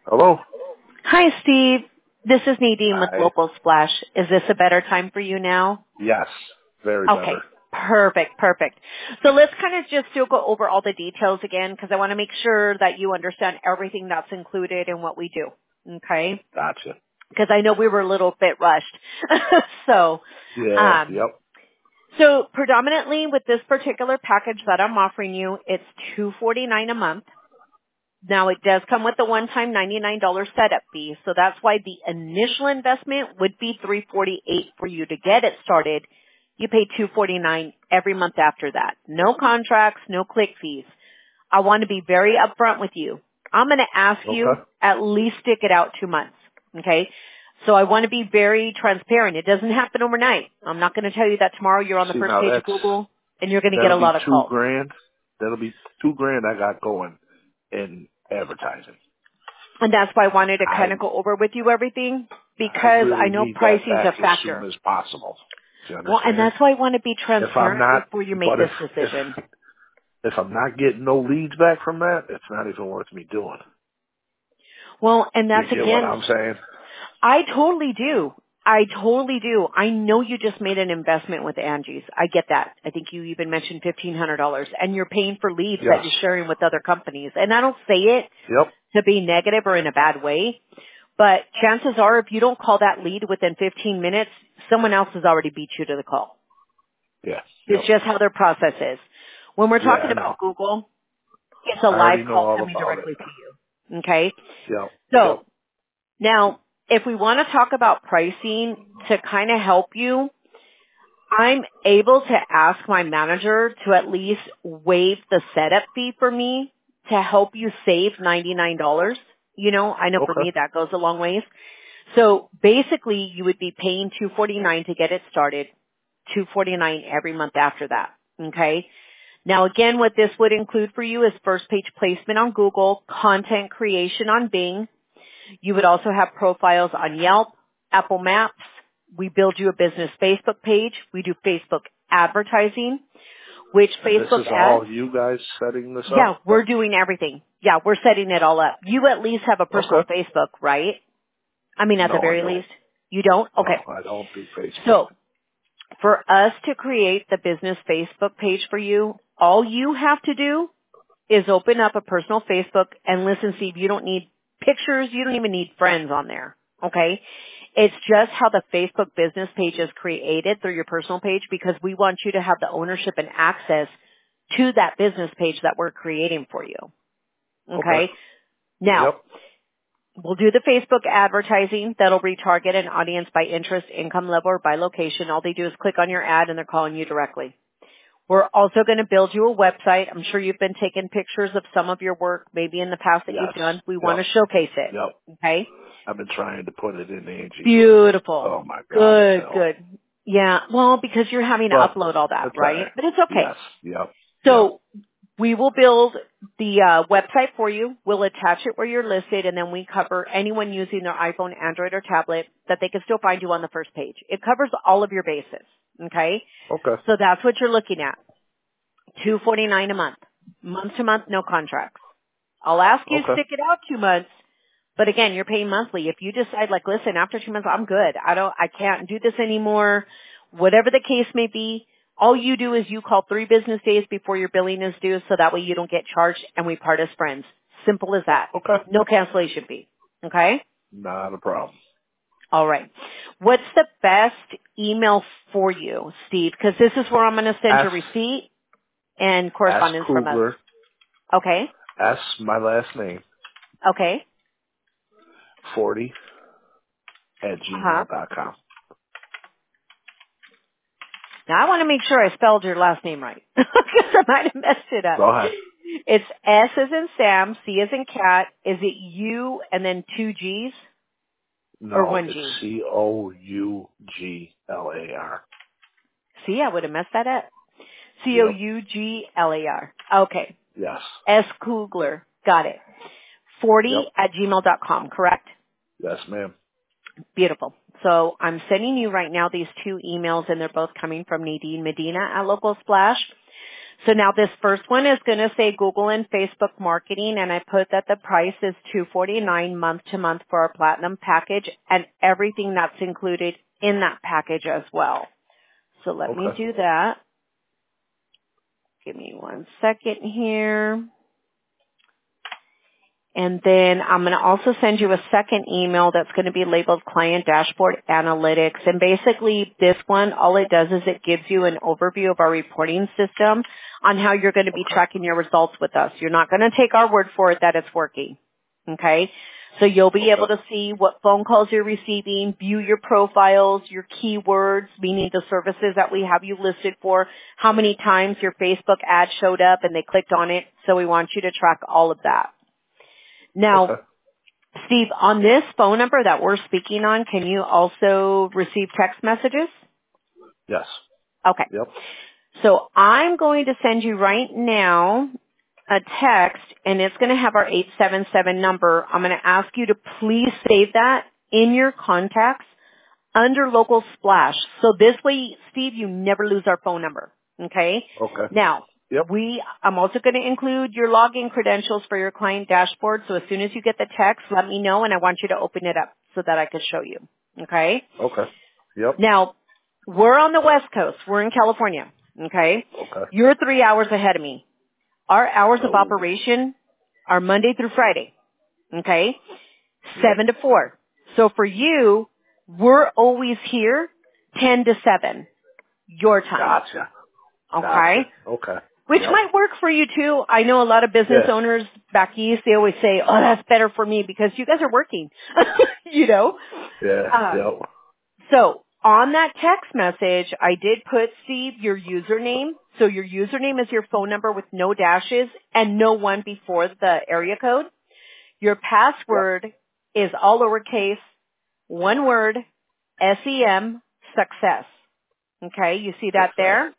Hello? Hi, Steve. This is Nadine with Hi. Local Splash. Is this a better time for you now? Yes. Very Okay. better. Perfect. So let's kind of just still go over all the details again because I want to make sure that you understand everything that's included in what we do. Okay? Gotcha. Because I know we were a little bit rushed. so, Yeah. um, Yep. so predominantly with this particular package that I'm offering you, it's $249 a month. Now it does come with a one-time $99 setup fee, so that's why the initial investment would be $348 for you to get it started. You pay $249 every month after that. No contracts, no click fees. I want to be very upfront with you. I'm going to ask you Okay. at least stick it out 2 months. Okay? So I want to be very transparent. It doesn't happen overnight. I'm not going to tell you that tomorrow you're on the See, first now page of Google and you're going to get that'll a be lot of calls. $2,000. That'll be $2,000 I got going in advertising. And that's why I wanted to I kind of go over with you everything I because I really know need that pricing is back a as soon factor. as possible. Do you Well, and understand? that's why I want to be If I'm transparent not, before you make but this decision. if I'm not getting no leads back from that, it's not even worth me doing. Well, and You that's get what again, I'm saying? I totally do. I totally do. I know you just made an investment with Angie's. I get that. I think you even mentioned $1,500 and you're paying for leads that Yes. you're sharing with other companies. And I don't say it Yep. to be negative or in a bad way, but chances are if you don't call that lead within 15 minutes, someone else has already beat you to the call. Yeah. It's Yep. just how their process is. When we're Yeah, talking I know. about Google, it's a I already live know call all coming about it. directly to you. Okay? Yep. Yep. So now, if we want to talk about pricing to kind of help you, I'm able to ask my manager to at least waive the setup fee for me to help you save $99. You know, I know for Okay. me that goes a long ways. So basically you would be paying $249 to get it started, $249 every month after that. Okay? Now again, what this would include for you is first page placement on Google, content creation on Bing. You would also have profiles on Yelp, Apple Maps. We build you a business Facebook page. We do Facebook advertising, which And this Facebook is ads. all you guys setting this up? Yeah, we're doing everything. Yeah, we're setting it all up. You at least have a personal Okay. Facebook, right? I mean, at the No, I very don't. least. You don't? No, Okay. I don't do Facebook. So for us to create the business Facebook page for you, all you have to do is open up a personal Facebook and listen, Steve, you don't need pictures. You don't even need friends on there. Okay. It's just how the Facebook business page is created through your personal page because we want you to have the ownership and access to that business page that we're creating for you. Okay. Okay. Now, Yep. we'll do the Facebook advertising that'll retarget an audience by interest, income level, or by location. All they do is click on your ad and they're calling you directly. We're also going to build you a website. I'm sure you've been taking pictures of some of your work maybe in the past that you've Yes. done. We want to Yep. showcase it. Yep. Okay? I've been trying to put it in Angie, but Beautiful. oh my God, it's Good, hell. good. Yeah, well, because you're having to But upload all that, it's right? alright. But it's Yes. okay. Yep. Yep. So we will build the website for you. We'll attach it where you're listed, and then we cover anyone using their iPhone, Android, or tablet that they can still find you on the first page. It covers all of your bases. Okay? Okay. So that's what you're looking at. $249 a month. Month to month, no contracts. I'll ask you to Okay. stick it out 2 months, but again, you're paying monthly. If you decide like, listen, after 2 months, I'm good. I can't do this anymore. Whatever the case may be, all you do is you call 3 business days before your billing is due so that way you don't get charged and we part as friends. Simple as that. Okay. No cancellation fee. Okay? Not a problem. All right. What's the best email for you, Steve? Because this is where I'm going to send S your receipt and S correspondence from us. Kugler. Okay? S my last name. Okay. 40 at Uh-huh. gmail.com. Now I want to make sure I spelled your last name right because I might have messed it up. Go ahead. It's S as in Sam, C as in cat. Is it U and then 2 G's or No, 1 it's G? Couglar. See, I would have messed that up. Yep. Couglar. Okay. Yes. S. Kugler. Got it. 40 Yep. at gmail.com, correct? Yes, ma'am. Beautiful. So I'm sending you right now these 2 emails and they're both coming from Nadine Medina at Local Splash. So now this first one is going to say Google and Facebook marketing, and I put that the price is $249 month to month for our platinum package and everything that's included in that package as well. So let me Okay. do that. Give me 1 second here. And then I'm going to also send you a second email that's going to be labeled Client Dashboard Analytics. And basically this one, all it does is it gives you an overview of our reporting system on how you're going to be tracking your results with us. You're not going to take our word for it that it's working. Okay? So you'll be able to see what phone calls you're receiving, view your profiles, your keywords, meaning the services that we have you listed for, how many times your Facebook ad showed up and they clicked on it. So we want you to track all of that. Now, Okay. Steve, on this phone number that we're speaking on, can you also receive text messages? Yes. Okay. Yep. So I'm going to send you right now a text, and it's going to have our 877 number. I'm going to ask you to please save that in your contacts under Local Splash. So this way, Steve, you never lose our phone number. Okay? Okay. Now, Yep. I'm also going to include your login credentials for your client dashboard. So as soon as you get the text, let me know, and I want you to open it up so that I can show you. Okay? Okay. Yep. Now, we're on the West Coast. We're in California. Okay? Okay. You're 3 hours ahead of me. Our hours of Oh. operation are Monday through Friday. Okay? Yep. 7 to 4. So for you, we're always here 10 to 7, your time. Gotcha. Okay? Gotcha. Okay. Which Yep. might work for you too. I know a lot of business Yeah. owners back east, they always say, oh, that's better for me because you guys are working, you know. Yeah. Um, Yep. so on that text message, I did put, Steve, your username. So your username is your phone number with no dashes and no one before the area code. Your Yep. password is all lowercase, one word, SEM, success. Okay, you see that Success. there?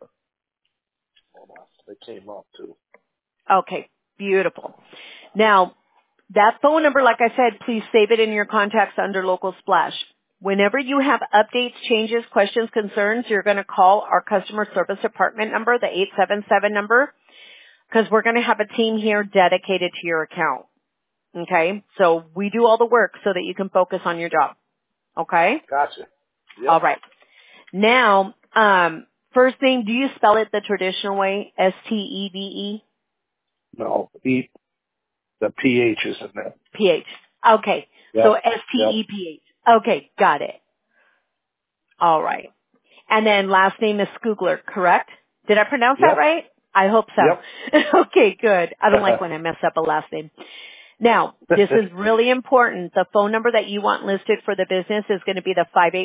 Hold on. They came up too. Okay, beautiful. Now, that phone number, like I said, please save it in your contacts under Local Splash. Whenever you have updates, changes, questions, concerns, you're going to call our customer service department number, the 877 number, because we're going to have a team here dedicated to your account. Okay? So we do all the work so that you can focus on your job. Okay? Gotcha. All Yep. right. Now, first name, do you spell it the traditional way? S-T-E-V-E? No. Eat the pH is in there. P-H. Okay. So Yep. Yep. S-T-E-P-H. Okay. Got it. All right. And then last name is Scoogler, correct? Did I pronounce that Yep. right? I hope Yep. so. Okay, good. I don't like when I mess up a last name. Now, this is really important. The phone number that you want listed for the business is going to be the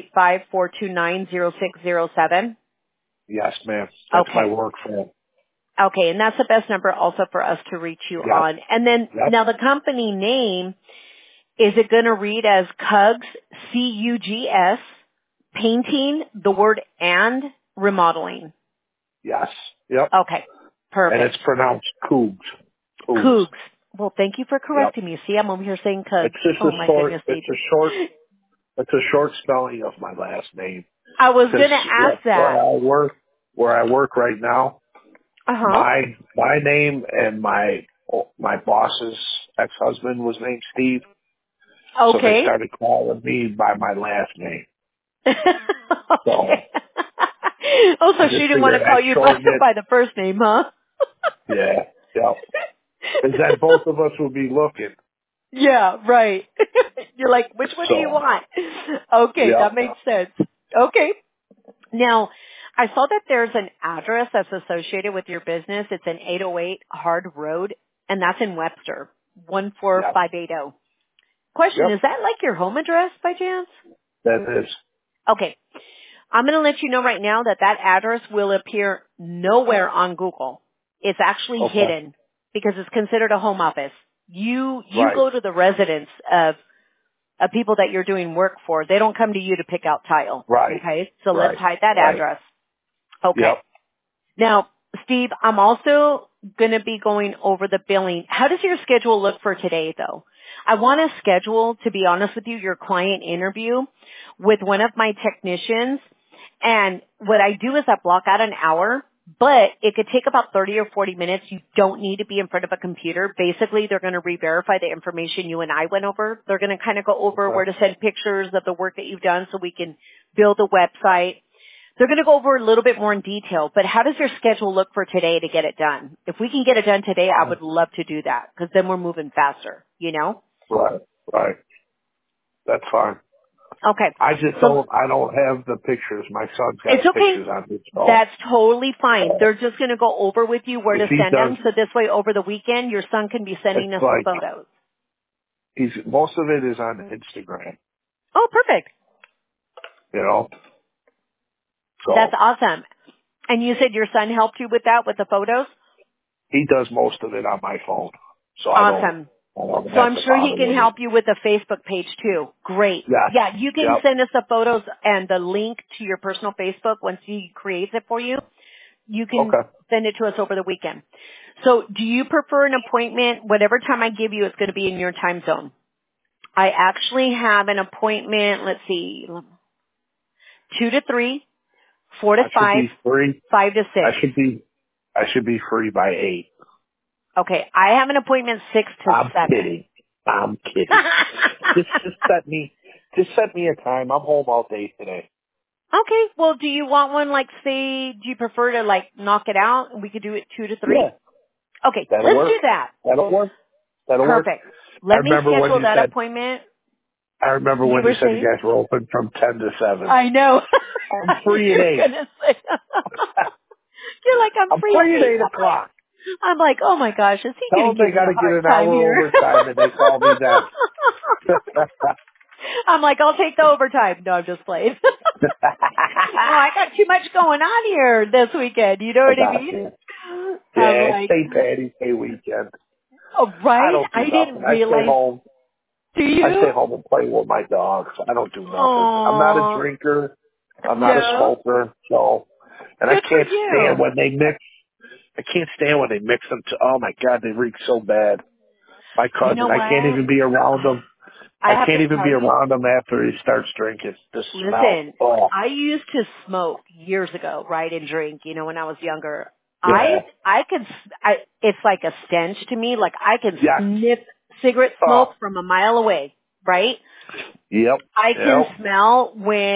585-429-0607. Yes, ma'am. That's my Okay. work phone. Okay, and that's the best number also for us to reach you Yep. on. And then, Yep. now the company name, is it going to read as CUGS, C-U-G-S, painting, the word and remodeling? Yes. Yep. Okay, And perfect. it's pronounced Cougs. Cougs. Cougs. Well, thank you for Yep. correcting me. See, I'm over here saying Cougs. It's just Oh a my short. goodness, It's a Adrian. short. It's a short spelling of my last name. I was Because going to ask that. where I work right now, Uh-huh. my name and my boss's ex-husband was named Steve, so they Okay. started calling me by my last name. So Okay. Oh, I so she just didn't want figured to call I'd you by, shorten it. by the first name, huh? Yeah. Yep. Because then both of us would be looking. Yeah, right. You're like, which one do you So want? Okay, that yep. makes sense. Okay. Now, I saw that there's an address that's associated with your business. It's an 808 Hard Road, and that's in Webster, Yep. 14580. Question, is Yep. that like your home address by chance? That is. Okay. I'm going to let you know right now that that address will appear nowhere on Google. It's actually Okay. hidden because it's considered a home office. You Right. go to the residence of people that you're doing work for. They don't come to you to pick out tile. Right. Okay? So let's Right. hide that Right. address. Okay. Yep. Now, Steve, I'm also going to be going over the billing. How does your schedule look for today, though? I want to schedule, to be honest with you, your client interview with one of my technicians. And what I do is I block out an hour but it could take about 30 or 40 minutes. You don't need to be in front of a computer. Basically, they're going to re-verify the information you and I went over. They're going to kind of go over where to send pictures of the work that you've done so we can build a website. They're going to go over a little bit more in detail, but how does your schedule look for today to get it done? If we can get it done today, I would love to do that because then we're moving faster, you know? Right. That's fine. Okay. I don't have the pictures. My son's got It's okay. pictures on his phone. That's totally fine. They're just going to go over with you where to If he send them, does- so this way over the weekend your son can be sending us It's some like- photos. Most of it is on Instagram, Oh, perfect. you know? So That's awesome. And you said your son helped you with that, with the photos? he does most of it on my phone. So Awesome. I don't So have I'm to sure he bother can with help it. you with the Facebook page too. Great. Yes. Yeah, you can Yep. send us the photos and the link to your personal Facebook once he creates it for you. You can Okay. send it to us over the weekend. So do you prefer an appointment? Whatever time I give you, it's going to be in your time zone. I actually have an appointment, let's see, 2 to 3, 4 to I should 5, be free. 5 to 6. I should be free by 8. Okay, I have an appointment 6 to I'm 7. kidding. Just set me a time. I'm home all day today. Okay, well, do you want one like, say, do you prefer to like knock it out and we could do it 2 to 3? Yeah. Okay, That'll let's work. do that. That'll work. Perfect. I Let me remember when schedule you that said, appointment. when You were you said you saying? guys were open from 10 to 7. I know. I'm free at You're 8. gonna say, you're like, I'm I'm free free at at 8. 8 o'clock. I'm like, oh my gosh, is he Tell going them to they give me got a to get hard an time hour here? overtime and they call me then. I'm like, I'll take the overtime. No, I'm just playing. Oh, I got too much going on here this weekend. You know what I mean? I'm Yeah, like, St. Patty's Day weekend. oh, I right? don't do I nothing. didn't I stay realize. home. Do I stay you? home and play with my dogs. I don't do nothing. I'm not a Oh, drinker. I'm not a no. smoker. So, and I Good for can't stand you. when they mix. I can't stand when they mix them. Oh my God, they reek so bad. My You cousin, know I can't what? even be around him. I I have to can't even tell be you, around him after he starts drinking. The smell. listen, Oh, I used to smoke years ago, right, and drink, you know, when I was younger. yeah. It's like a stench to me. Like I can Yes. sniff cigarette Oh, smoke from a mile away, right? yep. I can Yep. smell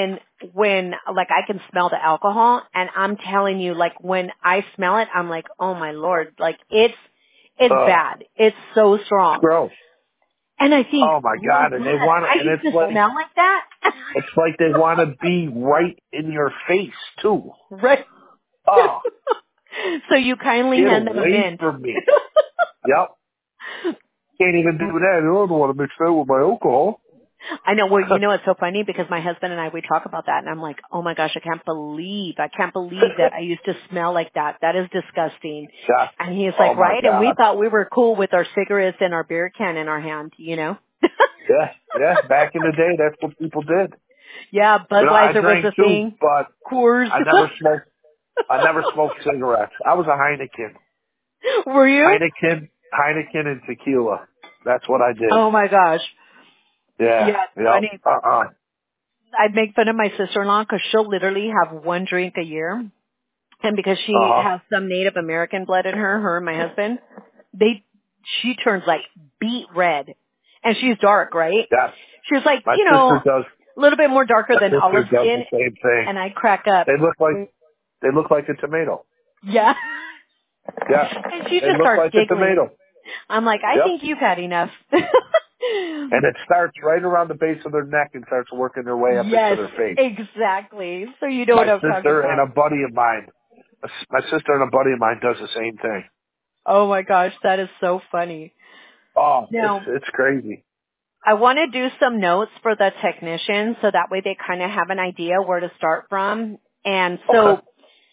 like I can smell the alcohol, and I'm telling you, like when I smell it, I'm like, oh my Lord, like it's bad. It's so strong. Gross. And I think, Oh my oh my God. And they God, want I to, and used it's to like, smell like that. they want to be right in your face too. Right. Oh, So you kindly get hand them a away mint. from me. Yep. Can't even do that. I don't want to mix that with my alcohol. I know. Well, you know, it's so funny because my husband and I, we talk about that and I'm like, oh my gosh, I can't believe that I used to smell like that. That is disgusting. Yeah. And he's Oh like, my right? And we God. thought we were cool with our cigarettes and our beer can in our hand, you know? Yeah. Yeah. Back in the day, that's what people did. Yeah, You know, I Budweiser was drank the too, thing. but Coors. I never smoked. I never smoked cigarettes. I was a Heineken. Were you? Heineken and tequila. That's what I did. Oh my gosh. Yeah. Yeah, it's Yep. funny. I'd make fun of my sister-in-law because she'll literally have one drink a year. And because she has some Native American blood in her and my husband, she turns like beet red. And she's dark, right? Yes. She's like, My you sister know, does. a little bit more darker My than sister olive does skin. the same thing. And I crack up. They look like a tomato. Yeah. Yeah. And she They just look starts like a giggling. tomato. I'm like, I Yep. think you've had enough. And it starts right around the base of their neck and starts working their way up Yes, into their face. exactly. So you know My what I'm talking sister and about. a buddy of mine. My sister and a buddy of mine does the same thing. Oh my gosh, that is so funny. Oh, Now, it's crazy. I want to do some notes for the technicians so that way they kind of have an idea where to start from. And so Okay.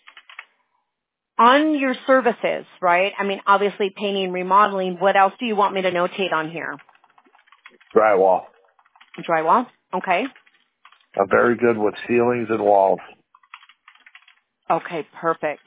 on your services, right? I mean, obviously painting, remodeling, what else do you want me to notate on here? Drywall. Drywall? Okay. I'm very good with ceilings and walls. Okay, perfect.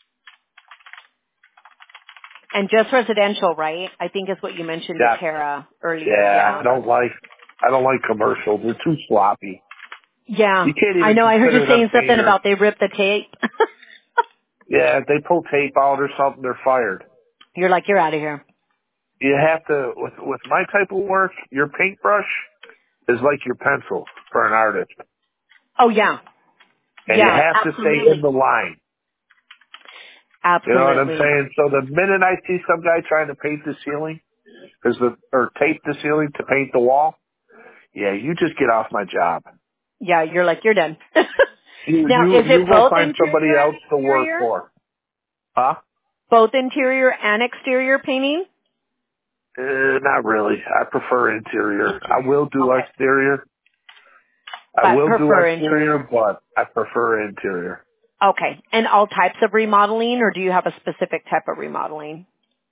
And just residential, right? I think is what you mentioned to Yeah. Tara earlier. Yeah. Yeah. I don't like commercials. They're too sloppy. Yeah. You can't I even know. I heard you consider them saying something painters. about they ripped the tape. Yeah, if they pull tape out or something, they're fired. You're like, you're out of here. You have to, with my type of work, your paintbrush is like your pencil for an artist. Oh, yeah. And you Yeah, have to stay in absolutely. the line. You know what I'm Absolutely. saying? So the minute I see some guy trying to paint the ceiling, or tape the ceiling to paint the wall, yeah, you just get off my job. Yeah, you're like, you're done. You Now, you is you it go both find somebody interior and else to work exterior? for. Huh? Both interior and exterior painting? Not really. I prefer interior. I will do Okay. exterior. I But will do prefer exterior, interior. but I prefer interior. Okay. And all types of remodeling, or do you have a specific type of remodeling?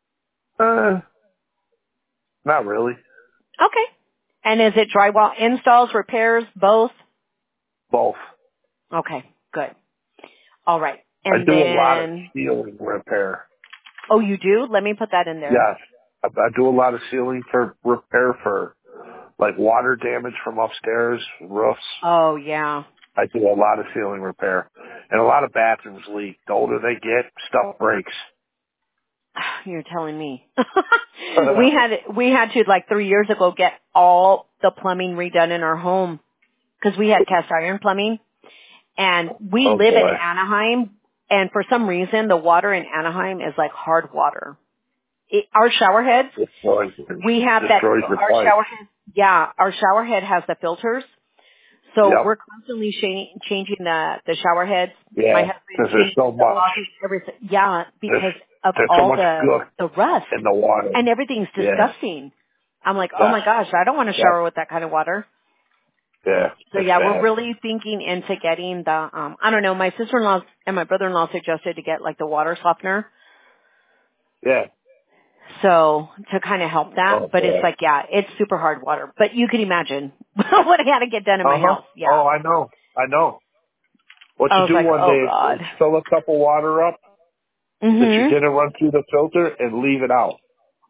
Not really. Okay. And is it drywall installs, repairs, both? Both. Okay, good. All right. I And do a lot of then, ceiling repair. oh, you do? Let me put that in there. Yes. I do a lot of ceiling for repair for like water damage from upstairs, roofs. Oh, yeah. I do a lot of ceiling repair. And a lot of bathrooms leak. The older they get, stuff breaks. You're telling me. we had to like 3 years ago get all the plumbing redone in our home because we had cast iron plumbing, and we Oh live in boy. Anaheim, and for some reason the water in Anaheim is like hard water. Our shower heads, Destroys we have that, destroys your our pipes. shower head, yeah, our shower head has the filters. So Yep. we're constantly changing the shower heads. My Yeah. husband Because there's changes so the much. faucets, everything. Yeah, There's, because of there's so all much good the rust, in the water. and everything's Yeah. disgusting. I'm like, oh Yes. my gosh, I don't want to Yep. shower with that kind of water. Yeah. So It's yeah, we're bad. really thinking into getting the, I don't know, my sister-in-law and my brother-in-law suggested to get like the water softener. Yeah. So to kind of help that, Oh but it's boy. like, yeah, it's super hard water. But you can imagine what I had to get done in my Uh-huh. house. Yeah. Oh, I know. I know. What I you was do like, one oh day God. is fill a cup of water up that you Mhm. didn't run through the filter and leave it out.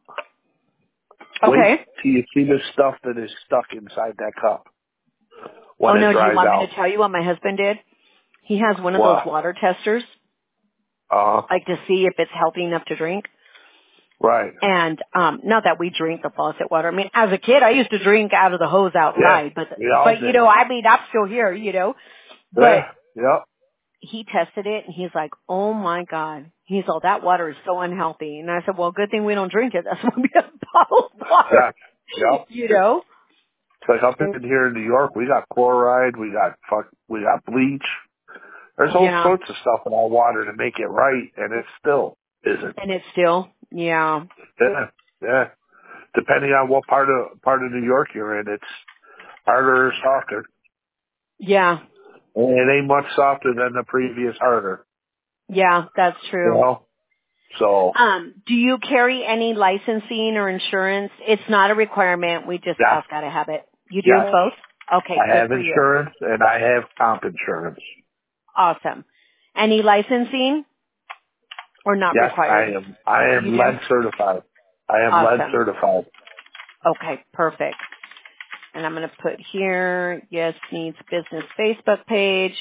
Wait Okay. till you see the stuff that is stuck inside that cup Oh when it no, do you dries want me out. to tell you what my husband did? He has one of those What? water testers, Uh-huh. like to see if it's healthy enough to drink. Right. And not that we drink the faucet water. I mean, as a kid, I used to drink out of the hose Yeah. outside, We all but you did. know, I mean, I'm still here, you know. But Yeah. Yep. he tested it, and he's like, "Oh my God!" He's all, "That water is so unhealthy." And I said, "Well, good thing we don't drink it. That's why we have bottled water." Yeah. Yep. You know? It's like up in here in New York, we got chloride, we got bleach. There's all Yeah. sorts of stuff in our water to make it right, and it still isn't. And it's still, yeah, Yeah. Yeah. Depending on what part of New York you're in, it's harder or softer. yeah, And it ain't much softer than the previous harder. yeah. That's You true. know? So Do you carry any licensing or insurance? It's not a requirement. We just yes, ask how to have it. You do yes. both? Okay, I good have for you. insurance and I have comp insurance. Awesome. Any licensing or not Yes, I required? am. I You am do? lead certified. I am lead Awesome. certified. Okay, perfect. And I'm going to put here, yes, needs business Facebook page.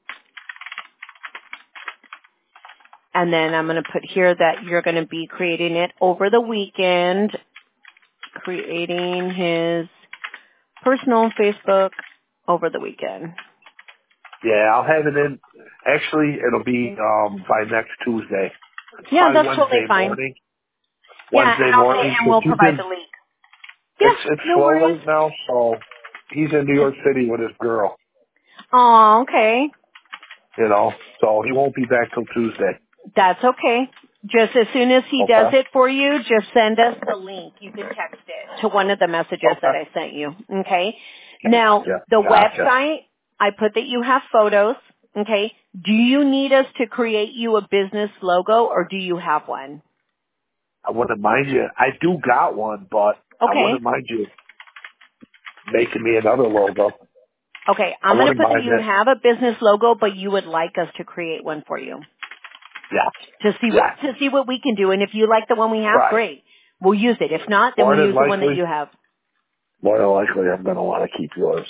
And then I'm going to put here that you're going to be creating it over the weekend, creating his personal Facebook over the weekend. Yeah, I'll have it in. Actually, it'll be by next Tuesday. Yeah, Probably that's totally Wednesday fine. morning. Yeah, Wednesday and I'll say, morning. and 'Cause we'll he's provide in. the link. Yeah, It's no slow worries. right now, so he's in New York City with his girl. Oh, okay. You know, so he won't be back till Tuesday. That's okay. Just as soon as he does Okay. it for you, just send us the link. You can text it to one of the messages that Okay. I sent you. Okay. Now, Yeah. the Gotcha. website, I put that you have photos. Okay. Do you need us to create you a business logo or do you have one? I wouldn't mind you. I do got one, but I Okay. wouldn't mind you making me another logo. Okay. I I'm going to wouldn't put that mind you it. have a business logo, but you would like us to create one for you Yes. Yes. to see what we can do. And if you like the one we have, Right. great. We'll use it. If not, then More we'll than use the one that likely, you have. I'm going to want to keep yours.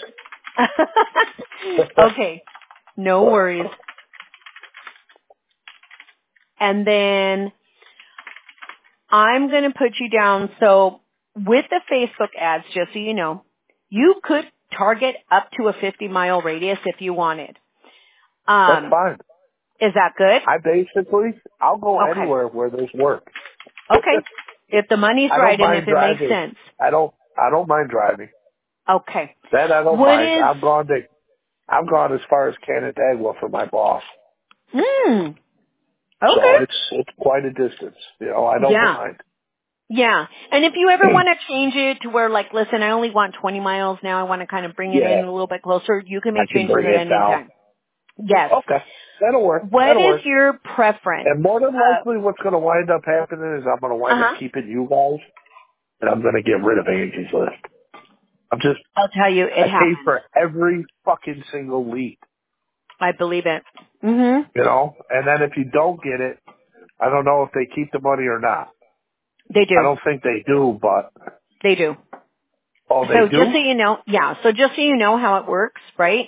Okay. No worries. And then I'm going to put you down. So with the Facebook ads, just so you know, you could target up to a 50-mile radius if you wanted. That's fine. Is that good? I'll go Okay. anywhere where there's work. Okay. If the money's I don't right and mind if it driving. makes sense. I don't mind driving. Okay. That I don't What mind. is... I've gone as far as Canandaigua for my boss. Okay. So it's quite a distance. I don't mind. Yeah. And if you ever want to change it to where, like, listen, I only want 20 miles now, I want to kind of bring it in a little bit closer, you can I make can changes bring at it any down. time. Yes. Okay. That'll work. What is your preference? And more than likely what's going to wind up happening is I'm going to wind up keeping you guys, and I'm going to get rid of Angie's List. I'll tell you, it I pay happens. for every fucking single lead. I believe it. Mm-hmm. And then if you don't get it, I don't know if they keep the money or not. They do. I don't think they do, but... They do. Oh, they So do? just so you know, so just so you know how it works, right,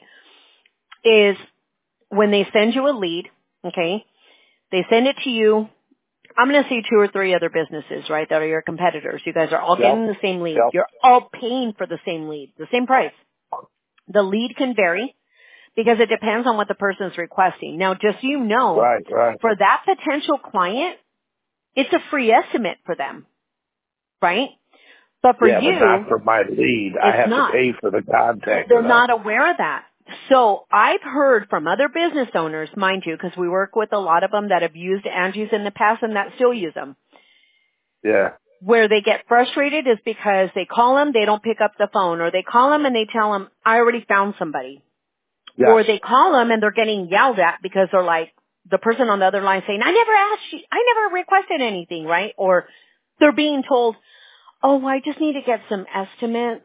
is when they send you a lead, okay, they send it to you. I'm going to say 2 or 3 other businesses, right, that are your competitors. You guys are all getting the same lead. Yep. You're all paying for the same lead, the same price. The lead can vary because it depends on what the person's requesting. Now, just so you know, Right. for that potential client, it's a free estimate for them, right? But for you, but not for my lead. I have to pay for the contact. They're not aware of that. So I've heard from other business owners, mind you, because we work with a lot of them that have used Angie's in the past and that still use them. Yeah. Where they get frustrated is because they call them, they don't pick up the phone, or they call them and they tell them, I already found somebody. Yes. Or they call them and they're getting yelled at because they're like, the person on the other line saying, I never asked you, I never requested anything, right? Or they're being told, oh, I just need to get some estimates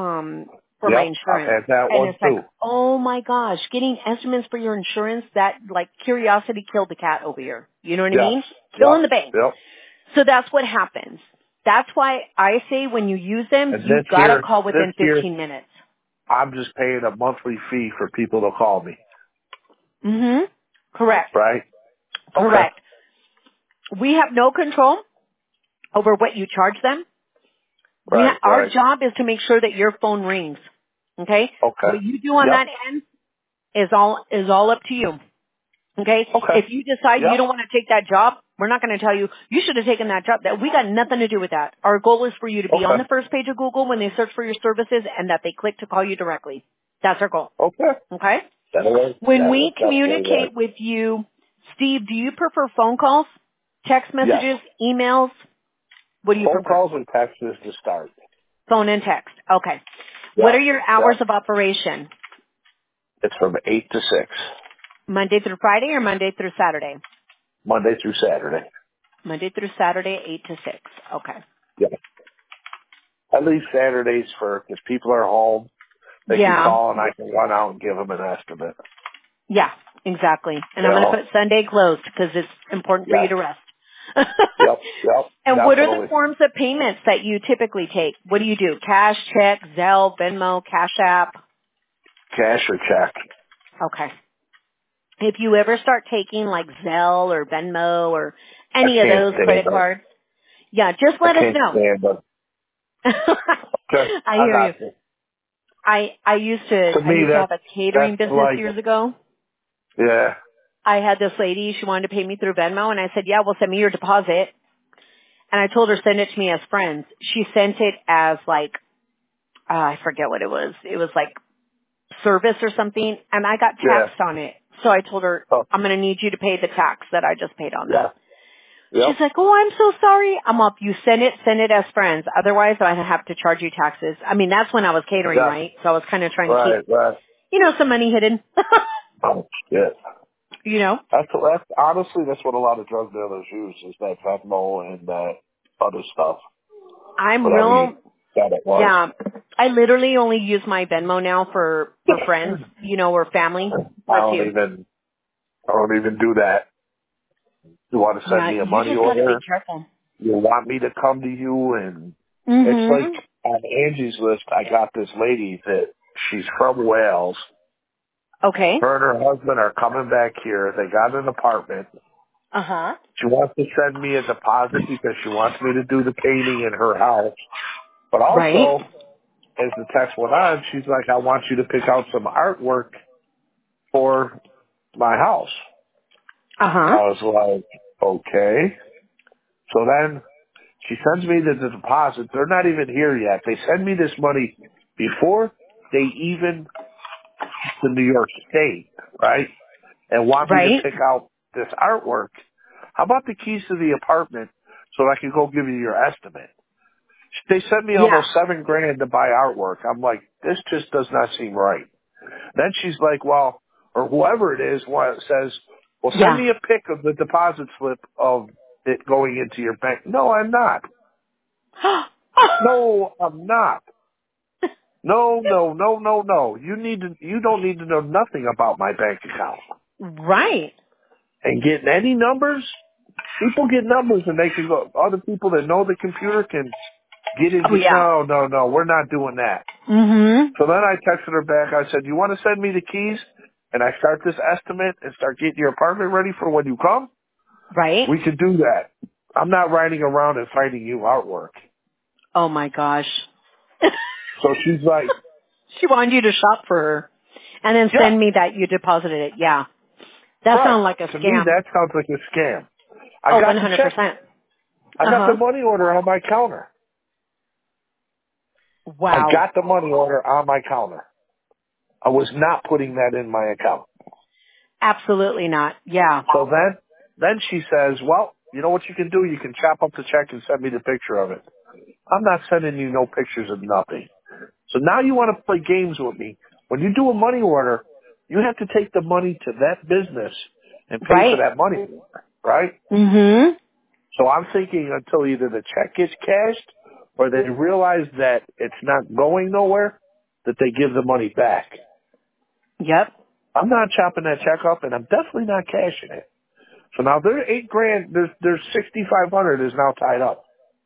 for my insurance. I've had that and one it's too. like, oh my gosh, getting estimates for your insurance, that like curiosity killed the cat over here. You know what I mean? Killing the bank. Yep. So that's what happens. That's why I say when you use them, you gotta call within 15 minutes. I'm just paying a monthly fee for people to call me. Mm-hmm. Correct. Right? Correct. Okay. We have no control over what you charge them. Our job is to make sure that your phone rings. Okay? What you do on that end is all up to you. Okay? If you decide you don't want to take that job, we're not going to tell you, you should have taken that job. That we got nothing to do with that. Our goal is for you to be on the first page of Google when they search for your services and that they click to call you directly. That's our goal. Okay? When we communicate with you, Steve, do you prefer phone calls, text messages, emails? What do you prefer? Phone calls and texts is to start. Phone and text. Okay. What are your hours of operation? It's from 8 to 6. Monday through Friday or Monday through Saturday? Monday through Saturday. Monday through Saturday, 8 to 6. Okay. Yeah. I leave Saturdays because people are home. They can call and I can run out and give them an estimate. Yeah, exactly. And I'm going to put Sunday closed because it's important for you to rest. Yep. And what are the forms of payments that you typically take? What do you do? Cash, check, Zelle, Venmo, Cash App? Cash or check. Okay. If you ever start taking like Zelle or Venmo or any of those credit cards, just let us know. I hear you. I used to have a catering business years ago. Yeah. I had this lady, she wanted to pay me through Venmo, and I said, yeah, well, send me your deposit. And I told her, send it to me as friends. She sent it as like, I forget what it was. It was like service or something, and I got taxed on it. So I told her, I'm going to need you to pay the tax that I just paid on that. She's like, oh, I'm so sorry. I'm up. You send it as friends. Otherwise, I have to charge you taxes. I mean, that's when I was catering, right? So I was kind of trying to keep, some money hidden. Oh, shit. That's honestly, that's what a lot of drug dealers use is that Venmo and that other stuff. I literally only use my Venmo now for friends, or family. I don't even do that. You want to send me a money order? Be careful. You want me to come to you? And it's like on Angie's List, I got this lady that she's from Wales. Okay. Her and her husband are coming back here. They got an apartment. Uh-huh. She wants to send me a deposit because she wants me to do the painting in her house. But Right. also, as the text went on, she's like, I want you to pick out some artwork for my house. Uh-huh. I was like, okay. So then she sends me the deposit. They're not even here yet. They send me this money before they even to New York State, right? And want me to Right. pick out this artwork. How about the keys to the apartment so I can go give you your estimate? They sent me Yeah. almost $7,000 to buy artwork. I'm like, this just does not seem right. Then she's like, well, or whoever it is says, well, send Yeah. me a pic of the deposit slip of it going into your bank. No, I'm not. No, I'm not. No, no, no, no, no. You don't need to know nothing about my bank account. Right. And getting any numbers, people get numbers and they can go, other people that know the computer can get in. Oh, yeah. No, no, no, we're not doing that. Mm-hmm. So then I texted her back. I said, you want to send me the keys and I start this estimate and start getting your apartment ready for when you come? Right. We could do that. I'm not riding around and finding you artwork. Oh, my gosh. So she's like, She wanted you to shop for her and then yeah, send me that you deposited it. Yeah. That right. sounds like a To me, scam. that sounds like a scam. I Oh, got the check. 100%. I got the Uh-huh. money order on my counter. I Wow. got the money order on my counter. I was not putting that in my account. Absolutely not. Yeah. So then she says, well, you know what you can do? You can chop up the check and send me the picture of it. I'm not sending you no pictures of nothing. So now you want to play games with me. When you do a money order, you have to take the money to that business and pay for Right. that money order, right? Mm-hmm. So I'm thinking until either the check gets cashed or they realize that it's not going nowhere, that they give the money back. Yep. I'm not chopping that check up and I'm definitely not cashing it. So now their $8,000, there's 6,500 is now tied up.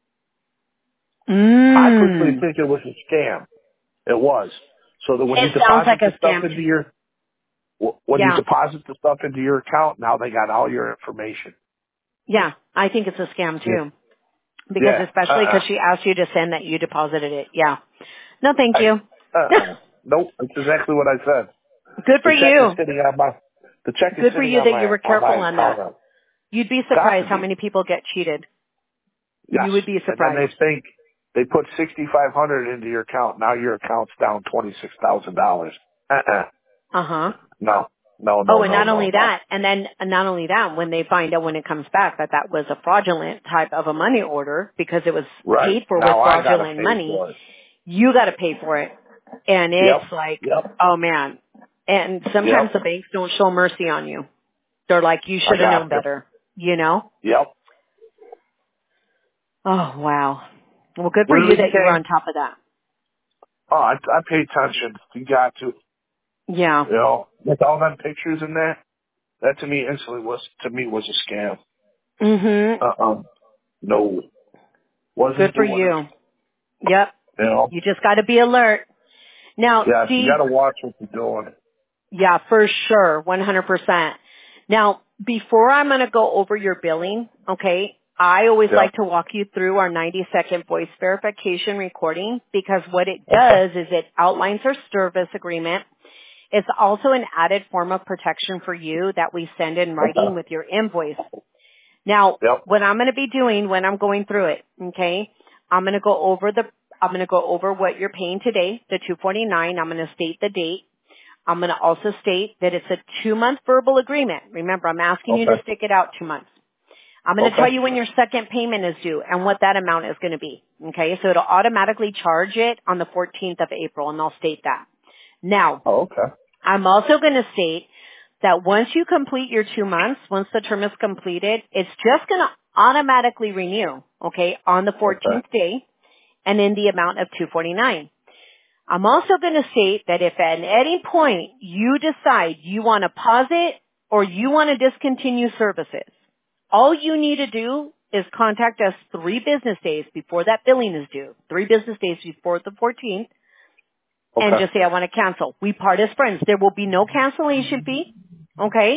I personally Mm. think it was a scam. It was. So that when you It sounds like deposit the a stuff scam. into your, when you Yeah. deposit the stuff into your account, now they got all your information. Yeah. I think it's a scam Yeah. too. Because Yeah. especially because she asked you to send that you deposited it. Yeah. No, thank Hey. you. Nope. That's exactly what I said. Good The for check is you. sitting on Good for you that you were careful my on that. account. You'd be Got to surprised how be. many people get cheated. Yes. You would be And then surprised. they think they put 6,500 into your account. Now your account's down $26,000. Uh-huh. No. No, no, Oh, and no, not no, only no. that, and not only that, when they find out when it comes back that that was a fraudulent type of a money order because it was Right. paid for with Now I gotta fraudulent pay money, for it. you got to pay for it. And it's Yep. like, Yep. oh man. And sometimes Yep. the banks don't show mercy on you. They're like, you I should have known got you. better, you know? Yep. Oh, wow. Well, good for you Really that you were came. on top of that. Oh, I pay attention. You got to. Yeah. You know, with all them pictures in there, that to me instantly was a scam. Mhm. No, Good wasn't for doing it. you. Yep. You know. You just got to be alert. Now, Yes, you see, got to watch what you're doing. yeah, for sure, 100%. Now, before I'm going to go over your billing, okay, I always Yep. like to walk you through our 90-second voice verification recording because what it Okay. does is it outlines our service agreement. It's also an added form of protection for you that we send in writing Okay. with your invoice. Now, Yep. what I'm going to be doing when I'm going through it, okay, I'm going to go over what you're paying today, the $249. I'm going to state the date. I'm going to also state that it's a 2-month verbal agreement. Remember, I'm asking you to Okay. stick it out 2 months. I'm going to tell Okay. you when your second payment is due and what that amount is going to be. Okay, so it'll automatically charge it on the 14th of April, and I'll state that. Now, Oh, okay. I'm also going to state that once you complete your 2 months, once the term is completed, it's just going to automatically renew, okay, on the Okay. 14th day and in the amount of $249. I'm also going to state that if at any point you decide you want to pause it or you want to discontinue services, all you need to do is contact us 3 business days before that billing is due, 3 business days before the 14th, and Okay. just say, I want to cancel. We part as friends. There will be no cancellation fee, okay?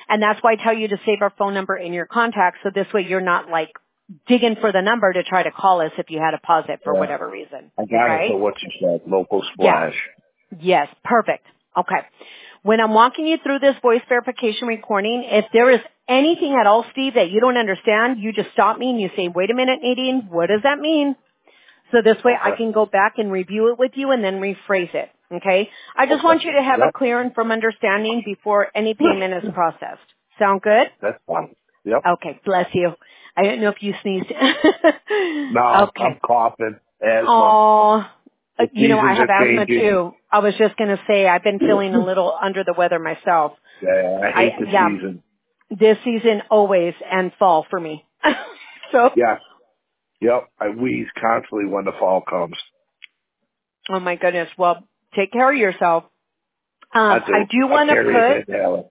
And that's why I tell you to save our phone number in your contacts so this way you're not like digging for the number to try to call us if you had to pause it for Yeah. whatever reason. I got Okay? it for what you said, local Yeah. splash. Yes, perfect. Okay. When I'm walking you through this voice verification recording, if there is anything at all, Steve, that you don't understand, you just stop me and you say, wait a minute, Nadine, what does that mean? So this way I Okay. can go back and review it with you and then rephrase it. Okay? I just want you to have a Yep. clear and firm understanding before any payment is processed. Sound good? That's fine. Yep. Okay, bless you. I didn't know if you sneezed. No, I'm Okay. coughing. Asthma. Oh, The you know, I seasons have are asthma changing. too. I was just going to say I've been feeling a little under the weather myself. Yeah, I hate the Yeah, season. this season always and fall for me. So, Yes. Yep. I wheeze constantly when the fall comes. oh my goodness. Well, take care of yourself. I I do. do I want to carry an inhaler.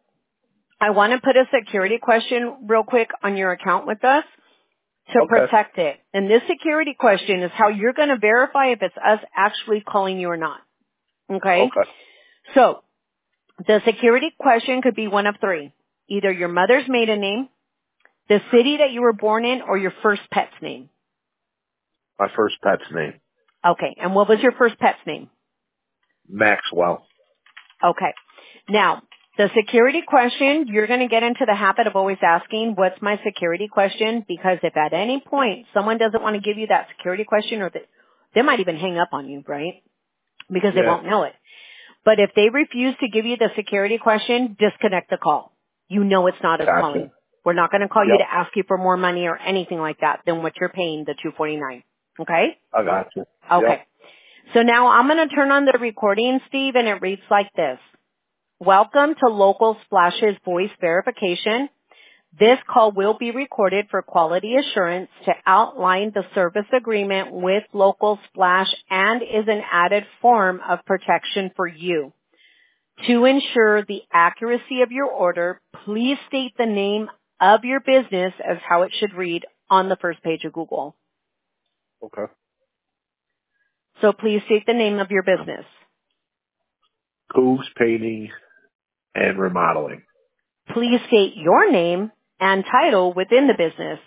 put a security question real quick on your account with us to Okay. protect it. And this security question is how you're going to verify if it's us actually calling you or not. Okay? Okay. So, the security question could be one of three. Either your mother's maiden name, the city that you were born in, or your first pet's name. My first pet's name, Okay. And what was your first pet's name? Maxwell. Okay. Now, the security question, you're going to get into the habit of always asking, what's my security question? Because if at any point someone doesn't want to give you that security question, or they might even hang up on you, right? Because they Yeah. won't know it. But if they refuse to give you the security question, disconnect the call. You know it's not us Gotcha. calling. We're not going to call you Yep. to ask you for more money or anything like that than what you're paying, the $249. Okay? I got you. Okay. Yep. So now I'm going to turn on the recording, Steve, and it reads like this. Welcome to Local Splash's voice verification. This call will be recorded for quality assurance to outline the service agreement with Local Splash and is an added form of protection for you. To ensure the accuracy of your order, please state the name of your business as how it should read on the first page of Google. Okay. So please state the name of your business. Cooves Painting and Remodeling. Please state your name and title within the business.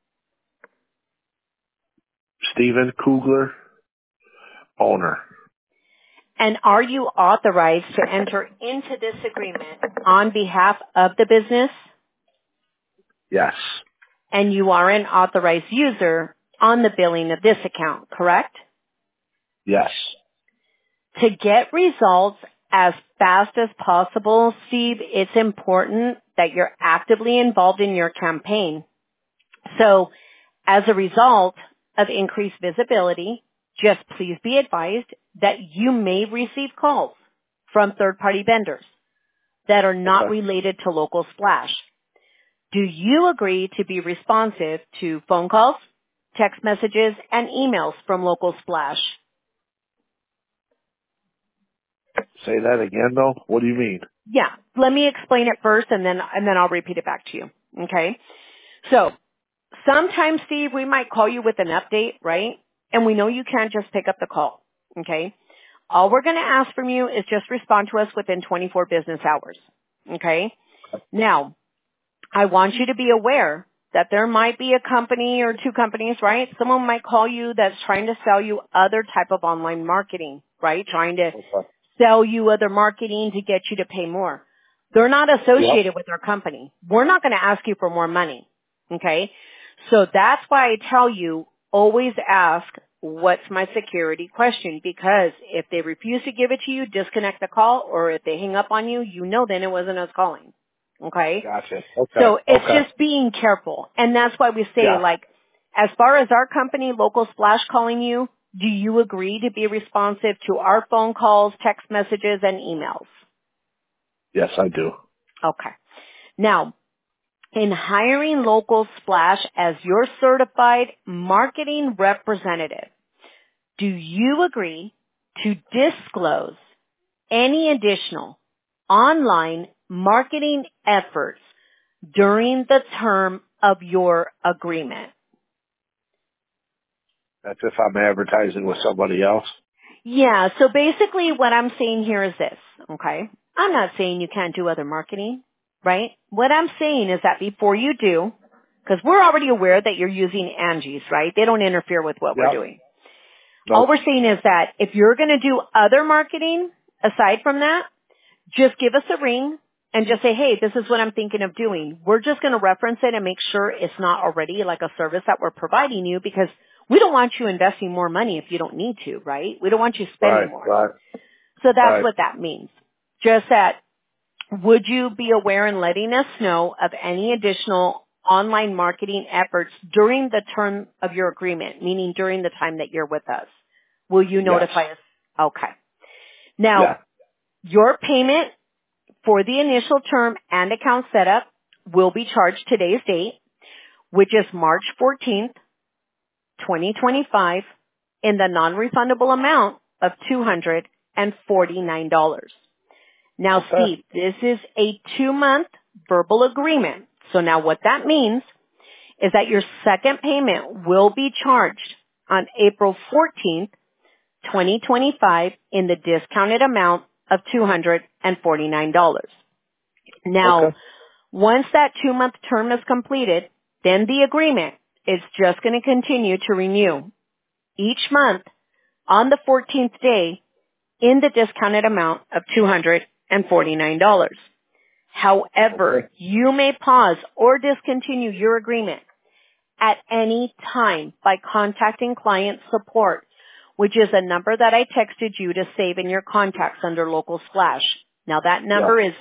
Stephen Kugler, owner. And are you authorized to enter into this agreement on behalf of the business? Yes. And you are an authorized user on the billing of this account, correct? Yes. To get results as fast as possible, Steve, it's important that you're actively involved in your campaign. So as a result of increased visibility, just please be advised that you may receive calls from third-party vendors that are not Okay. related to Local Splash. Do you agree to be responsive to phone calls, text messages, and emails from Local Splash? Say that again, though. What do you mean? Yeah, let me explain it first and then I'll repeat it back to you. Okay? So, sometimes, Steve, we might call you with an update, right? And we know you can't just pick up the call. Okay? All we're going to ask from you is just respond to us within 24 business hours. Okay? Now, I want you to be aware that there might be a company or two companies, right? Someone might call you that's trying to sell you other type of online marketing, right? Trying to Okay. sell you other marketing to get you to pay more. They're not associated with our company. We're not going to ask you for more money. Okay? So that's why I tell you, always ask, what's my security question? Because if they refuse to give it to you, disconnect the call, or if they hang up on you, you know then it wasn't us calling. Okay? Gotcha. Okay. So it's Okay. just being careful. And that's why we say, Yeah. like, as far as our company, Local Splash, calling you, do you agree to be responsive to our phone calls, text messages, and emails? Yes, I do. Okay. Now, in hiring Local Splash as your certified marketing representative, do you agree to disclose any additional online marketing efforts during the term of your agreement? That's if I'm advertising with somebody else. Yeah, so basically what I'm saying here is this, okay? I'm not saying you can't do other marketing, right? What I'm saying is that before you do, because we're already aware that you're using Angie's, right? They don't interfere with what we're Yep. doing. Nope. All we're saying is that if you're going to do other marketing aside from that, just give us a ring and just say, hey, this is what I'm thinking of doing. We're just going to reference it and make sure it's not already like a service that we're providing you, because we don't want you investing more money if you don't need to, right? We don't want you spending more. Right. So that's Right. what that means. Just that, would you be aware and letting us know of any additional online marketing efforts during the term of your agreement, meaning during the time that you're with us? Will you notify us? Okay. Now, your payment for the initial term and account setup will be charged today's date, which is March 14th, 2025, in the non-refundable amount of $249. Now, Okay. Steve, this is a 2-month verbal agreement. So now what that means is that your second payment will be charged on April 14th, 2025, in the discounted amount of $249. Now, Okay. once that 2-month term is completed, then the agreement is just going to continue to renew each month on the 14th day in the discounted amount of $249. However, Okay. you may pause or discontinue your agreement at any time by contacting client support, which is a number that I texted you to save in your contacts under Local Splash. Now that number is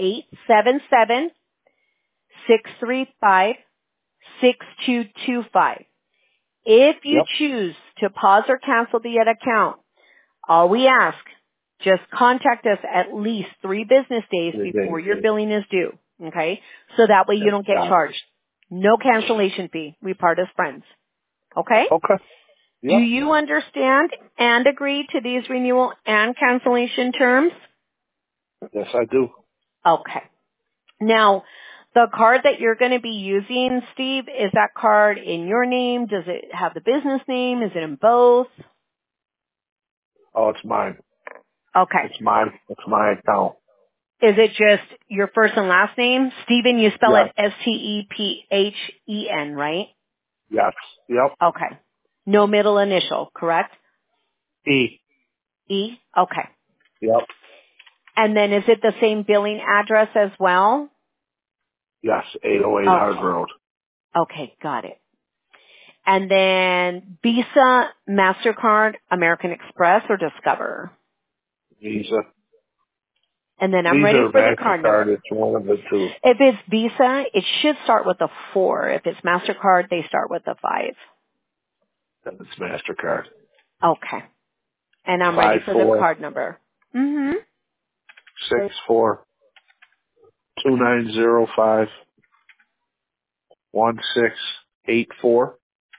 877-635-6225. If you choose to pause or cancel the account, all we ask, just contact us at least 3 business days before your billing is due. Okay? So that way you don't get charged. No cancellation fee. We part as friends. Okay? Okay. Yep. Do you understand and agree to these renewal and cancellation terms? Yes, I do. Okay. Now, the card that you're going to be using, Steve, is that card in your name? Does it have the business name? Is it in both? Oh, it's mine. Okay. It's mine. It's my account. Is it just your first and last name? Stephen, you spell Yes. it Stephen, right? Yes. Yep. Okay. No middle initial, correct? E. E? Okay. Yep. And then is it the same billing address as well? Yes. 808 Hard Road. Okay, got it. And then Visa, MasterCard, American Express, or Discover? Visa. And then I'm Visa ready or for the card MasterCard, number. it's one of the two. If it's Visa, it should start with a 4. If it's MasterCard, they start with a 5. Then it's MasterCard. Okay. And I'm ready for the card number. 64 2905 1684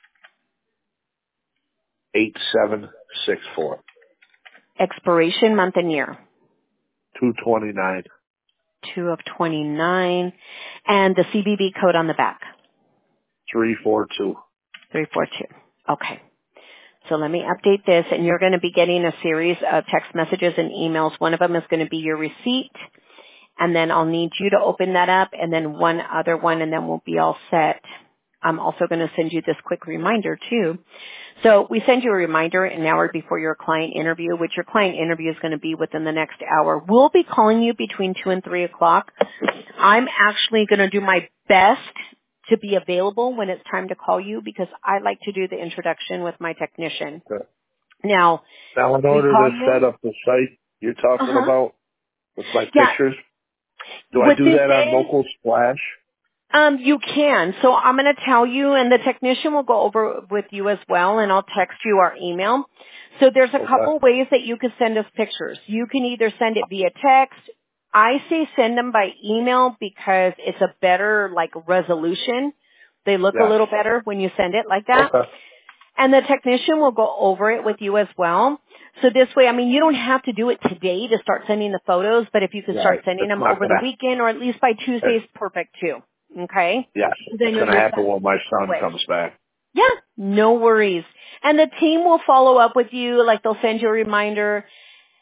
8764 Expiration month and year. 229 2 of 29. And the CVV code on the back. 342. 342. Okay. So let me update this, and you're going to be getting a series of text messages and emails. One of them is going to be your receipt, and then I'll need you to open that up, and then one other one, and then we'll be all set. I'm also going to send you this quick reminder, too. So we send you a reminder an hour before your client interview, which your client interview is going to be within the next hour. We'll be calling you between 2 and 3 o'clock. I'm actually going to do my best to be available when it's time to call you, because I like to do the introduction with my technician. Okay. Now in order to set up the site you're talking about with my pictures, do I do that on Local Splash? You can. So I'm going to tell you, and the technician will go over with you as well, and I'll text you our email. So there's a couple ways that you can send us pictures. You can either send it via text. I say send them by email because it's a better, resolution. They look a little better when you send it like that. Okay. And the technician will go over it with you as well. So this way, you don't have to do it today to start sending the photos, but if you can start sending them over the weekend or at least by Tuesday is perfect too. Okay? Yes. It's going to happen when my son comes back. Yeah, no worries. And the team will follow up with you, they'll send you a reminder.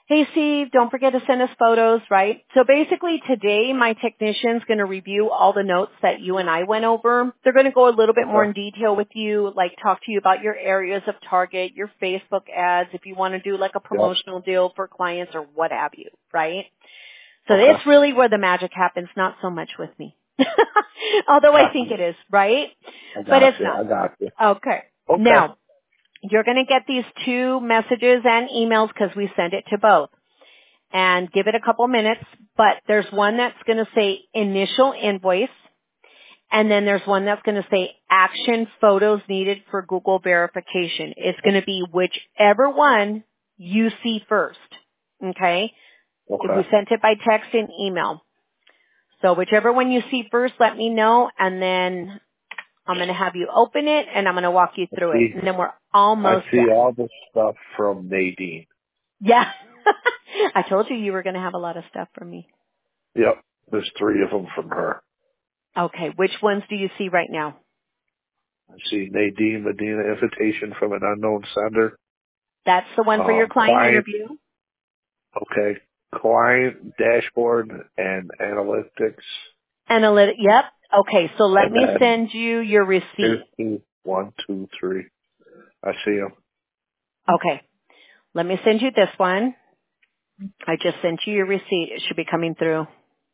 hey Steve, don't forget to send us photos, right? So basically today my technician's going to review all the notes that you and I went over. They're going to go a little bit more in detail with you, like talk to you about your areas of target, your Facebook ads, if you want to do like a promotional deal for clients or what have you, right? So it's really where the magic happens, not so much with me. Although I think it is, right? But it's not. I got you. Okay. Now, you're going to get these 2 messages and emails because we send it to both. And give it a couple minutes, but there's one that's going to say initial invoice, and then there's one that's going to say action photos needed for Google verification. It's going to be whichever one you see first. Okay? If we sent it by text and email. So whichever one you see first, let me know, and then I'm going to have you open it, and I'm going to walk you through it. And then we're almost I see all the stuff from Nadine. Yeah. I told you were going to have a lot of stuff from me. Yep. There's 3 of them from her. Okay. Which ones do you see right now? I see Nadine Medina invitation from an unknown sender. That's the one for your client interview? Okay. Client dashboard and analytics. Yep. Okay. So let me send you your receipt. 1, 2, 3. I see them. Okay. Let me send you this one. I just sent you your receipt. It should be coming through.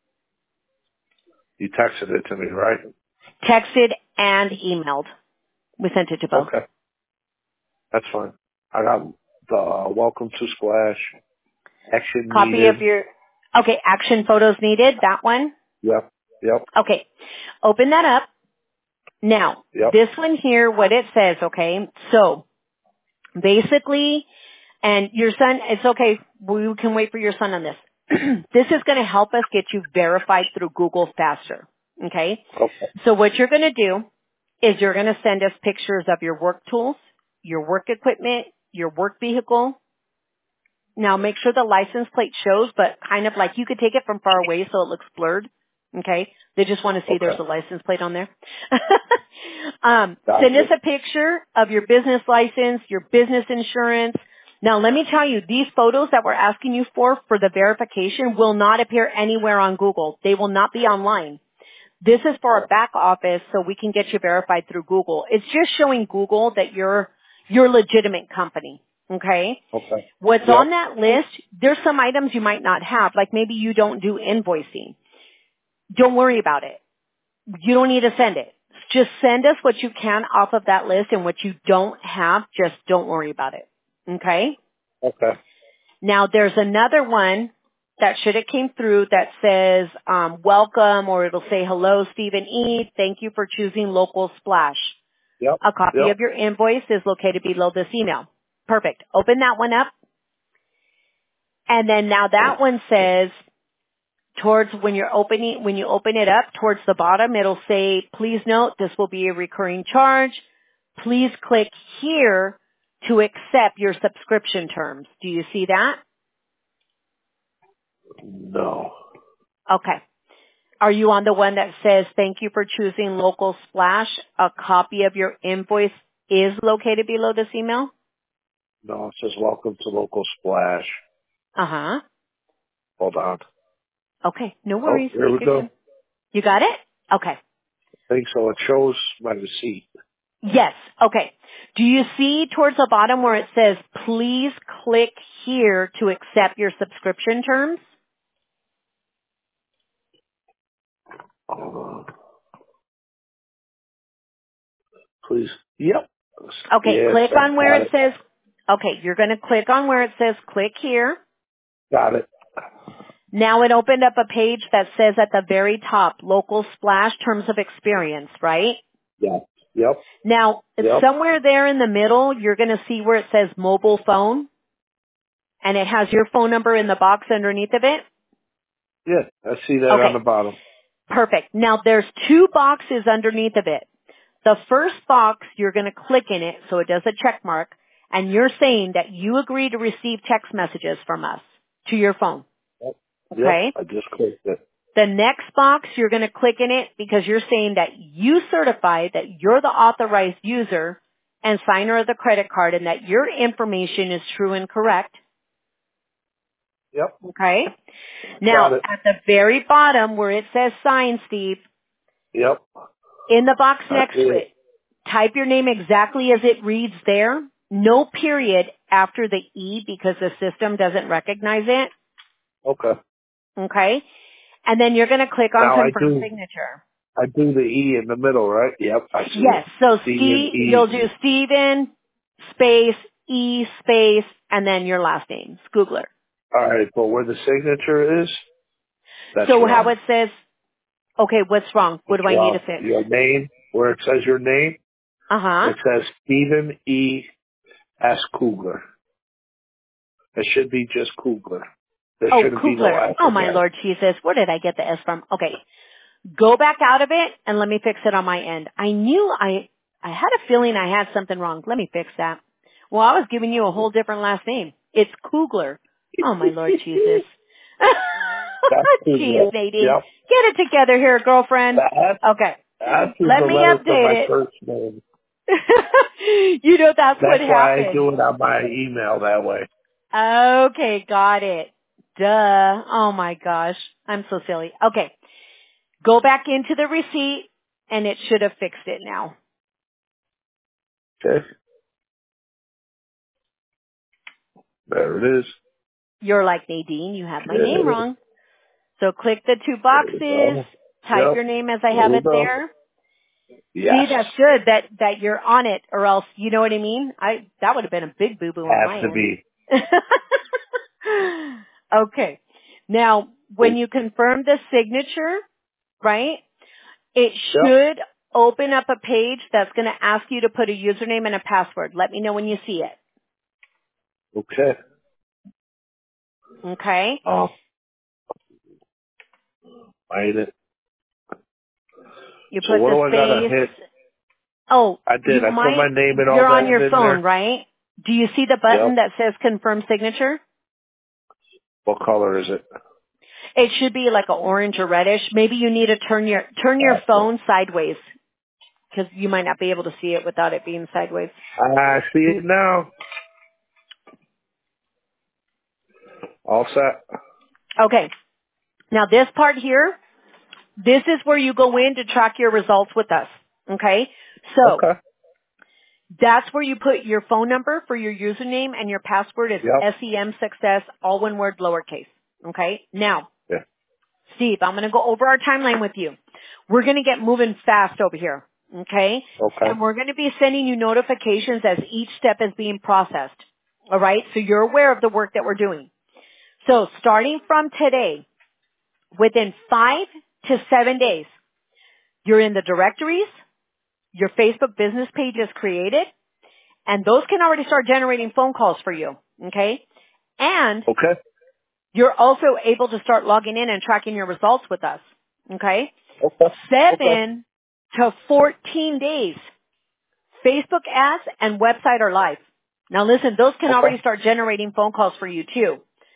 You texted it to me, right? Texted and emailed. We sent it to both. Okay. That's fine. I got the welcome to Splash. Action Copy needed. of your, okay, action photos needed, that one? Yep. Okay. Open that up. Now, this one here, what it says, okay, so basically, and your son, it's okay, we can wait for your son on this. This is going to help us get you verified through Google faster, okay? So what you're going to do is you're going to send us pictures of your work tools, your work equipment, your work vehicle. Now make sure the license plate shows, but kind of like you could take it from far away so it looks blurred. Okay? They just want to see there's a license plate on there. Send us a picture of your business license, your business insurance. Now let me tell you, these photos that we're asking you for the verification will not appear anywhere on Google. They will not be online. This is for our back office so we can get you verified through Google. It's just showing Google that you're a legitimate company. Okay? What's on that list, there's some items you might not have, like maybe you don't do invoicing. Don't worry about it. You don't need to send it. Just send us what you can off of that list, and what you don't have, just don't worry about it. Okay? Okay. Now there's another one that should have came through that says, welcome, or it'll say, hello, Stephen E. Thank you for choosing Local Splash. A copy of your invoice is located below this email. Perfect. Open that one up. And then now that one says, when you open it up towards the bottom, it'll say, please note this will be a recurring charge. Please click here to accept your subscription terms. Do you see that? No. Okay. Are you on the one that says, thank you for choosing Local Splash? A copy of your invoice is located below this email? No, it says welcome to Local Splash. Uh-huh. Hold on. Okay, no worries. Here we go. You got it? Okay. I think so. It shows my receipt. Yes. Okay. Do you see towards the bottom where it says, please click here to accept your subscription terms? Please. Yep. Okay, click on where it says, okay, you're going to click on where it says click here. Got it. Now it opened up a page that says at the very top, Local Splash Terms of Experience, right? Yeah. Yep. Now, somewhere there in the middle, you're going to see where it says mobile phone, and it has your phone number in the box underneath of it. Yeah, I see that on the bottom. Perfect. Now, there's 2 boxes underneath of it. The first box, you're going to click in it so it does a check mark, and you're saying that you agree to receive text messages from us to your phone. Okay? Yep, I just clicked it. The next box, you're going to click in it because you're saying that you certify that you're the authorized user and signer of the credit card and that your information is true and correct. Yep. Okay? Got Now, it. at the very bottom where it says sign, Steve, Yep. in the box I next see to it. it, type your name exactly as it reads there. No period after the E because the system doesn't recognize it. Okay. Okay? And then you're going to click on Now confirm signature. I do the E in the middle, right? Yep. I see Yes. it. So Stephen you'll E. do Steven space E space and then your last name, Scoogler. All right. But where the signature is, that's So how wrong. it says, okay, what's wrong? What It's do I need to wrong. fix? Your name, where it says your name, Uh-huh. it says Stephen E. S. Kugler. It should be just Kugler. There Oh, shouldn't be no Kugler. S Oh in my there. Lord Jesus. Where did I get the S from? Okay. Go back out of it and let me fix it on my end. I knew I had a feeling I had something wrong. Let me fix that. Well, I was giving you a whole different last name. It's Kugler. Oh my Lord Jesus. That's Kugler. Jeez, Nadine. Yep. Get it together here, girlfriend. The Okay. S is Let the me letter for my update first name. it. You know, that's what That's why I happened. do it on my email that way. Okay, got it. Duh. Oh my gosh. I'm so silly. Okay. Go back into the receipt and it should have fixed it now. Okay. There it is. You're like, Nadine, you have my name Okay. wrong. So click the two There we boxes, go. type Yep. your name as I There have we it go. there. See, Yes. that's good that you're on it or else, you know what I mean? That would have been a big boo-boo on Has my to end. be. Okay. Now, when you confirm the signature, right, it Yep. should open up a page that's going to ask you to put a username and a password. Let me know when you see it. Okay. Okay? Find it. You So put what the do I gotta space. hit? Oh, I you did. I put my might, name and all you're on that your in phone, there. right? Do you see the Yep. button that says confirm signature? What color is it? It should be like an orange or reddish. Maybe you need to turn your Gotcha. phone sideways because you might not be able to see it without it being sideways. I see it now. All set. Okay. Now this part here, this is where you go in to track your results with us. Okay? So Okay. that's where you put your phone number for your username and your password is Yep. SEM success, all one word, lowercase. Okay? Now, Yeah. Steve, I'm going to go over our timeline with you. We're going to get moving fast over here. Okay? Okay. And we're going to be sending you notifications as each step is being processed. All right? So you're aware of the work that we're doing. So starting from today, within 5 to 7 days, you're in the directories, your Facebook business page is created, and those can already start generating phone calls for you. Okay? And Okay. you're also able to start logging in and tracking your results with us. Okay? Okay. Okay. 7 to 14 days. Facebook ads and website are live. Now listen, those can Okay. already start generating phone calls for you too.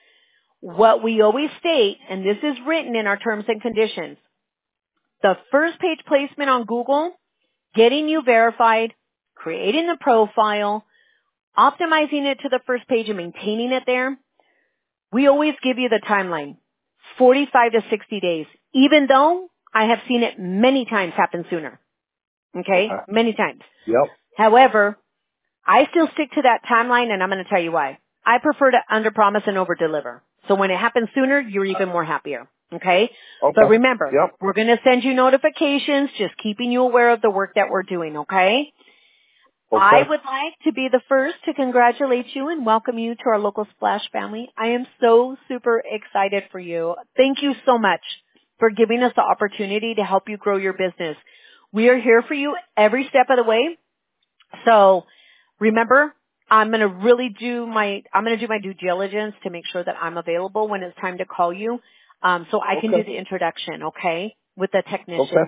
What we always state, and this is written in our terms and conditions, the first page placement on Google, getting you verified, creating the profile, optimizing it to the first page and maintaining it there, we always give you the timeline, 45 to 60 days, even though I have seen it many times happen sooner. Okay? Okay. Many times. Yep. However, I still stick to that timeline and I'm going to tell you why. I prefer to underpromise and overdeliver. So when it happens sooner, you're even more happier. Okay? But Okay. remember, Yep. we're going to send you notifications, just keeping you aware of the work that we're doing, okay? I Okay. would like to be the first to congratulate you and welcome you to our local Splash family. I am so super excited for you. Thank you so much for giving us the opportunity to help you grow your business. We are here for you every step of the way. So remember, I'm going to do my due diligence to make sure that I'm available when it's time to call you. So I can do Okay. the introduction, okay, with the Okay. technician.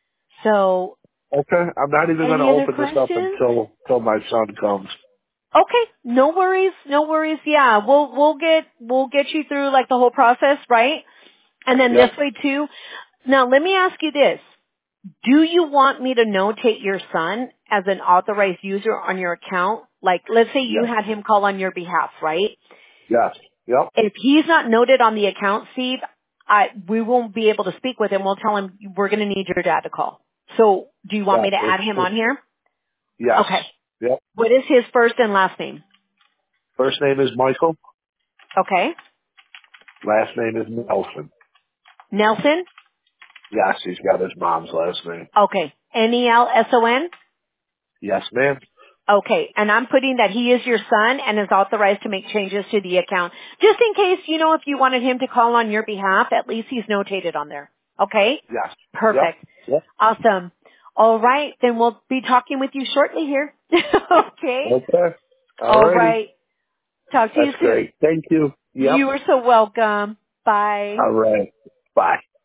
So Okay. I'm not even going to any other open this up questions? until my son comes. Okay, no worries, no worries. Yeah, we'll get you through like the whole process, right? And then this Yep. way too. Now let me ask you this. Do you want me to notate your son as an authorized user on your account? Like let's say you Yes. had him call on your behalf, right? Yes. Yep. If he's not noted on the account, Steve, we won't be able to speak with him. We'll tell him we're going to need your dad to call. So do you want me to add him on here? Yes. Okay. Yep. What is his first and last name? First name is Michael. Okay. Last name is Nelson. Nelson? Yes, he's got his mom's last name. Okay. Nelson? Yes, ma'am. Okay. And I'm putting that he is your son and is authorized to make changes to the account. Just in case, if you wanted him to call on your behalf, at least he's notated on there. Okay? Yes. Perfect. Yep. Awesome. All right. Then we'll be talking with you shortly here. Okay? Okay. All Alrighty. right. Talk to you That's soon. great. Thank you. Yep. You are so welcome. Bye. All right. Bye.